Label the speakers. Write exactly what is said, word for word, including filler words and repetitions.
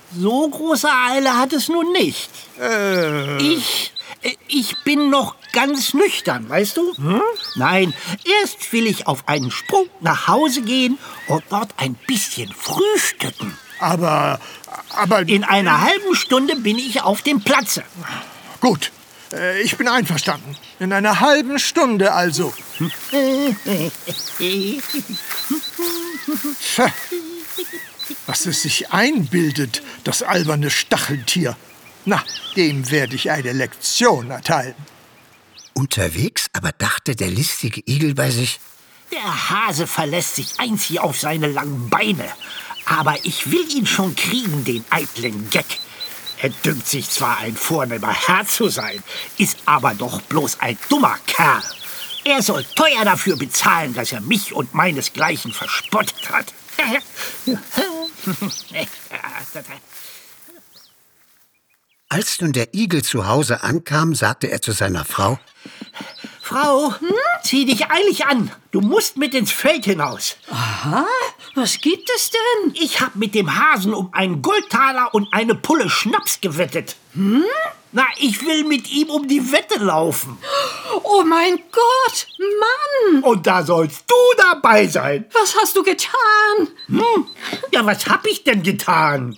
Speaker 1: So große Eile hat es nun nicht.
Speaker 2: Äh.
Speaker 1: Ich, äh, ich bin noch ganz nüchtern, weißt du? Hm? Nein, erst will ich auf einen Sprung nach Hause gehen und dort ein bisschen frühstücken.
Speaker 2: Aber, aber...
Speaker 1: In einer halben Stunde bin ich auf dem Platze.
Speaker 2: Gut, äh, ich bin einverstanden. In einer halben Stunde also. Tja, was es sich einbildet, das alberne Stacheltier. Na, dem werde ich eine Lektion erteilen.
Speaker 3: Unterwegs aber dachte der listige Igel bei sich:
Speaker 1: Der Hase verlässt sich einzig auf seine langen Beine. Aber ich will ihn schon kriegen, den eitlen Geck. Er dünkt sich zwar ein vornehmer Herr zu sein, ist aber doch bloß ein dummer Kerl. Er soll teuer dafür bezahlen, dass er mich und meinesgleichen verspottet hat.
Speaker 3: Als nun der Igel zu Hause ankam, sagte er zu seiner Frau:
Speaker 1: Frau, hm? Zieh dich eilig an. Du musst mit ins Feld hinaus.
Speaker 4: Aha, was gibt es denn?
Speaker 1: Ich hab mit dem Hasen um einen Goldtaler und eine Pulle Schnaps gewettet.
Speaker 4: Hm?
Speaker 1: Na, ich will mit ihm um die Wette laufen.
Speaker 4: Oh mein Gott, Mann!
Speaker 1: Und da sollst du dabei sein.
Speaker 4: Was hast du getan?
Speaker 1: Hm? Ja, was hab ich denn getan?